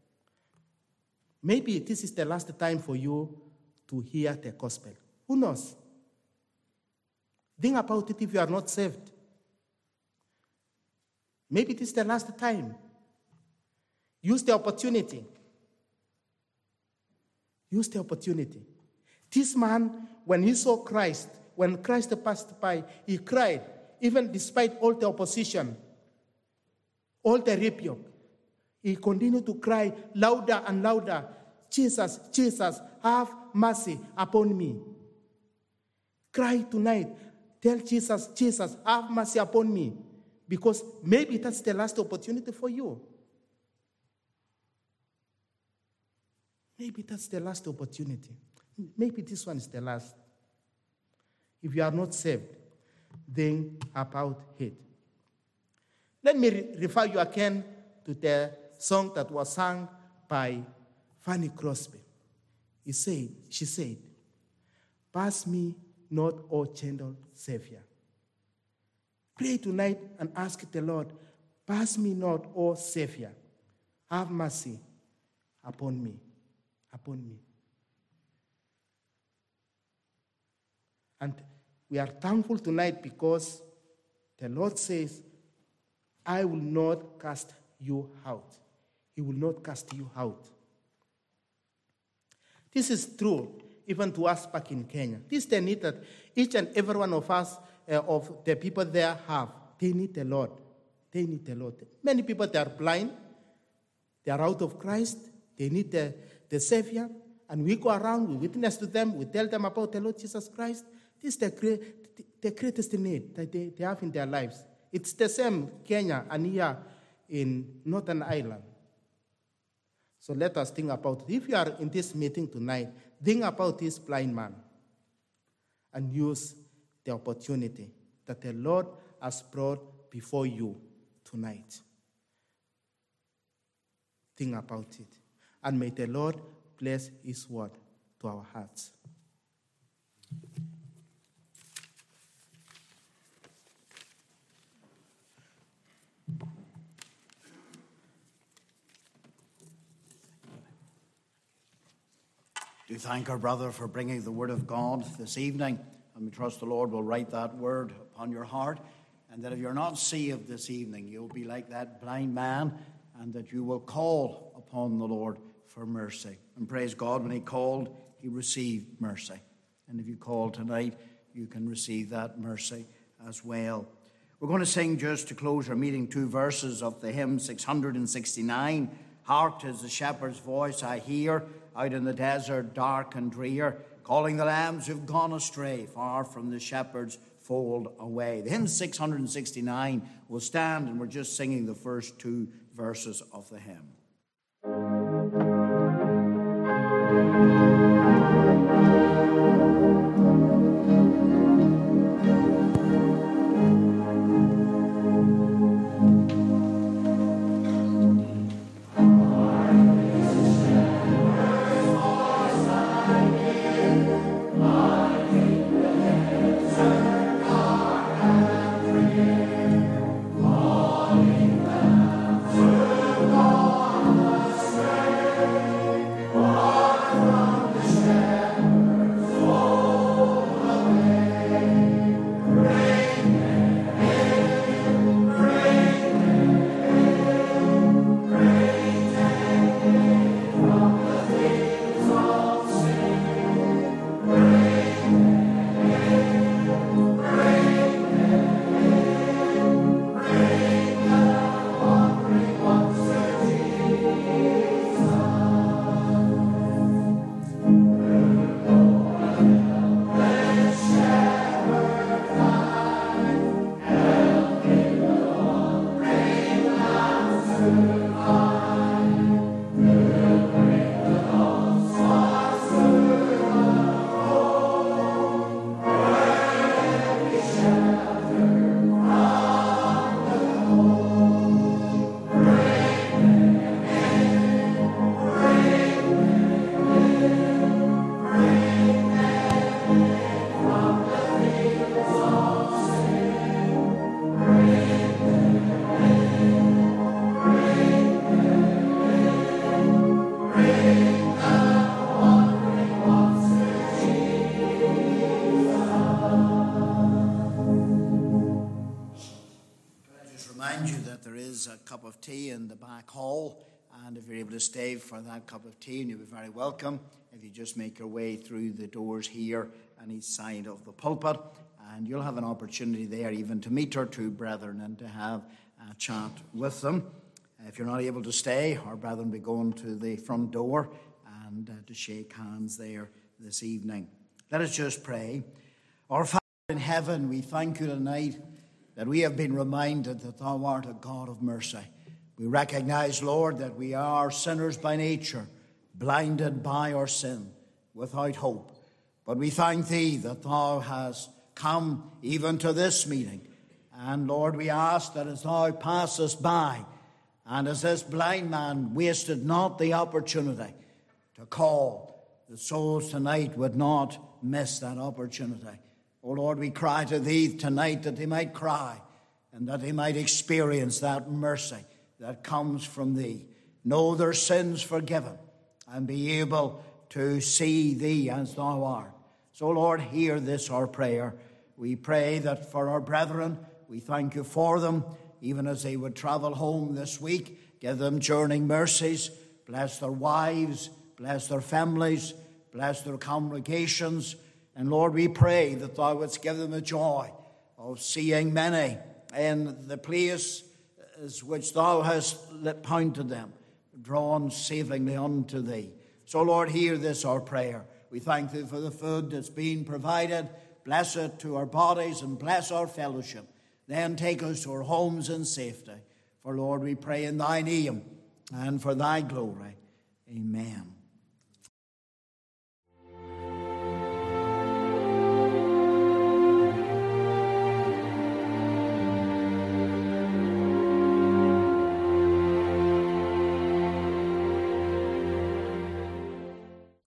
Maybe this is the last time for you to hear the gospel. Who knows? Think about it if you are not saved. Maybe this is the last time. Use the opportunity. Use the opportunity. This man, when he saw Christ, when Christ passed by, he cried, even despite all the opposition, all the rebuke. He continued to cry louder and louder, Jesus, Jesus, have mercy upon me. Cry tonight. Tell Jesus, Jesus, have mercy upon me. Because maybe that's the last opportunity for you. Maybe that's the last opportunity. Maybe this one is the last. If you are not saved, think about it. Let me refer you again to the song that was sung by Fanny Crosby. She said, pass me not, O gentle Savior. Pray tonight and ask the Lord, pass me not, O Savior. Have mercy upon me. Upon me. And we are thankful tonight because the Lord says, I will not cast you out. He will not cast you out. This is true even to us back in Kenya. This is the need that each and every one of us, of the people there have. They need the Lord. They need the Lord. Many people, they are blind. They are out of Christ. They need the Savior. And we go around, we witness to them, we tell them about the Lord Jesus Christ. This is the greatest need that they have in their lives. It's the same Kenya and here in Northern Ireland. So let us think about it. If you are in this meeting tonight, think about this blind man and use the opportunity that the Lord has brought before you tonight. Think about it. And may the Lord bless His word to our hearts. Do thank our brother for bringing the word of God this evening, and we trust the Lord will write that word upon your heart, and that if you're not saved this evening, you'll be like that blind man, and that you will call upon the Lord for mercy. And praise God, when he called, he received mercy. And if you call tonight, you can receive that mercy as well. We're going to sing, just to close our meeting, 2 verses of the hymn 669. Hark, 'tis the shepherd's voice I hear, out in the desert dark and drear, calling the lambs who've gone astray, far from the shepherd's fold away. The hymn 669 will stand, and we're just singing the first 2 verses of the hymn. A cup of tea in the back hall, and if you're able to stay for that cup of tea, and you'll be very welcome if you just make your way through the doors here on each side of the pulpit, and you'll have an opportunity there even to meet our 2 brethren and to have a chat with them. If you're not able to stay, our brethren will be going to the front door and to shake hands there this evening. Let us just pray. Our Father in heaven, we thank you tonight that we have been reminded that thou art a God of mercy. We recognize, Lord, that we are sinners by nature, blinded by our sin, without hope. But we thank thee that thou hast come even to this meeting. And Lord, we ask that as thou passest by, and as this blind man wasted not the opportunity to call, the souls tonight would not miss that opportunity. Oh Lord, we cry to thee tonight that they might cry and that they might experience that mercy that comes from thee. Know their sins forgiven and be able to see thee as thou art. So Lord, hear this our prayer. We pray that for our brethren, we thank you for them, even as they would travel home this week. Give them journeying mercies. Bless their wives, bless their families, bless their congregations. And Lord, we pray that thou wouldst give them the joy of seeing many in the place which thou hast pointed them, drawn savingly unto thee. So, Lord, hear this our prayer. We thank thee for the food that's been provided. Bless it to our bodies and bless our fellowship. Then take us to our homes in safety. For, Lord, we pray in thy name and for thy glory. Amen.